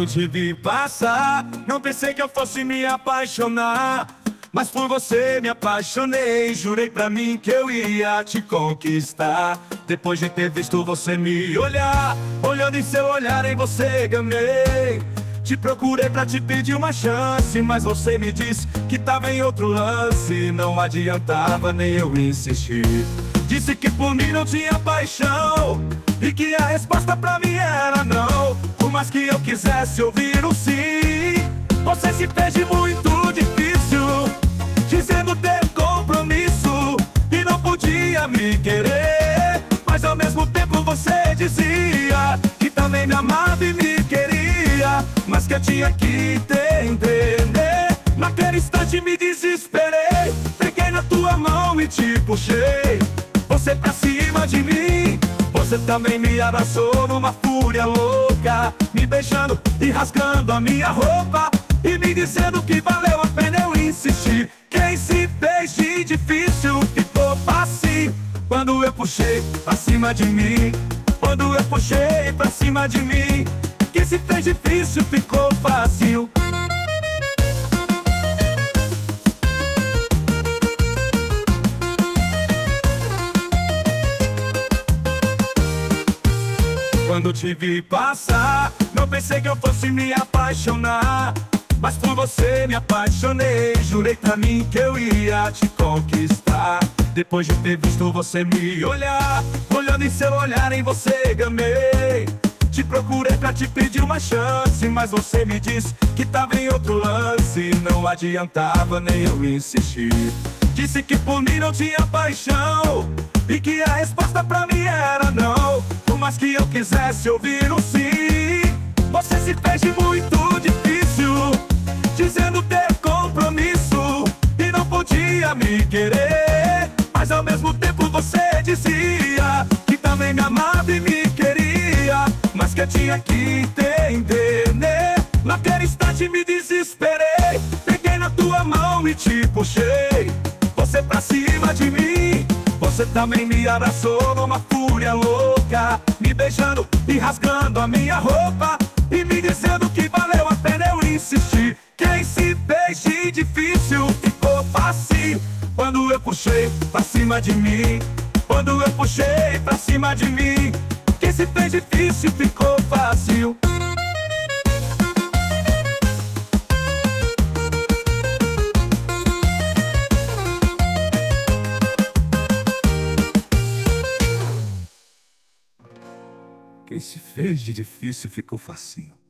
Quando te vi passar, não pensei que eu fosse me apaixonar, mas por você me apaixonei. Jurei pra mim que eu ia te conquistar. Depois de ter visto você me olhar, olhando em seu olhar em você gamei. Te procurei pra te pedir uma chance, mas você me disse que tava em outro lance. Não adiantava nem eu insistir. Disse que por mim não tinha paixão e que a resposta pra mim era não. Por mais que eu quisesse ouvir o sim, você se fez de muito difícil, dizendo ter compromisso e não podia me querer. Mas ao mesmo tempo você dizia que também me amava e me queria, mas que eu tinha que te entender. Naquele instante me desesperei, peguei na tua mão e te puxei você pra cima de mim. Você também me abraçou numa fúria louca, me beijando e rasgando a minha roupa e me dizendo que valeu a pena eu insistir. Quem se fez de difícil ficou fácil quando eu puxei pra cima de mim. Quando eu puxei pra cima de mim, quem se fez difícil ficou fácil. Quando te vi passar, não pensei que eu fosse me apaixonar, mas por você me apaixonei. Jurei pra mim que eu ia te conquistar. Depois de ter visto você me olhar, olhando em seu olhar em você gamei. Te procurei pra te pedir uma chance, mas você me disse que tava em outro lance. Não adiantava nem eu insistir. Disse que por mim não tinha paixão e que a resposta pra mim era não. Por mais que eu quisesse ouvir o sim, você se fez de muito difícil, dizendo ter compromisso e não podia me querer. Mas ao mesmo tempo você dizia que também me amava e me queria, mas que eu tinha que te entender. Naquele instante me desesperei, peguei na tua mão e te puxei você pra cima de mim. Você também me abraçou numa fúria louca, me beijando e rasgando a minha roupa e me dizendo que valeu a pena eu insistir. Quem se fez de difícil ficou fácil quando eu puxei pra cima de mim. Quando eu puxei pra cima de mim, quem se fez difícil ficou fácil. Quem se fez de difícil ficou facinho.